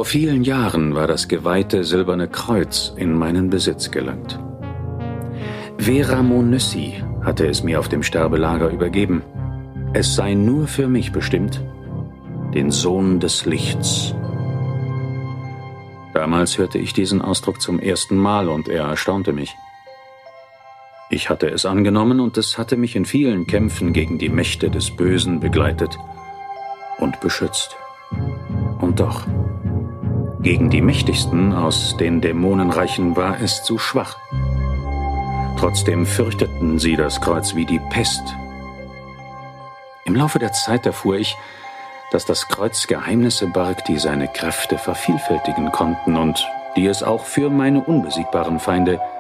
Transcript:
vielen Jahren war das geweihte silberne Kreuz in meinen Besitz gelangt. Vera Monössi hatte es mir auf dem Sterbelager übergeben. Es sei nur für mich bestimmt, den Sohn des Lichts. Damals hörte ich diesen Ausdruck zum ersten Mal und er erstaunte mich. Ich hatte es angenommen und es hatte mich in vielen Kämpfen gegen die Mächte des Bösen begleitet und beschützt. Und doch, gegen die mächtigsten aus den Dämonenreichen war es zu schwach. Trotzdem fürchteten sie das Kreuz wie die Pest. Im Laufe der Zeit erfuhr ich, dass das Kreuz Geheimnisse barg, die seine Kräfte vervielfältigen konnten und die es auch für meine unbesiegbaren Feinde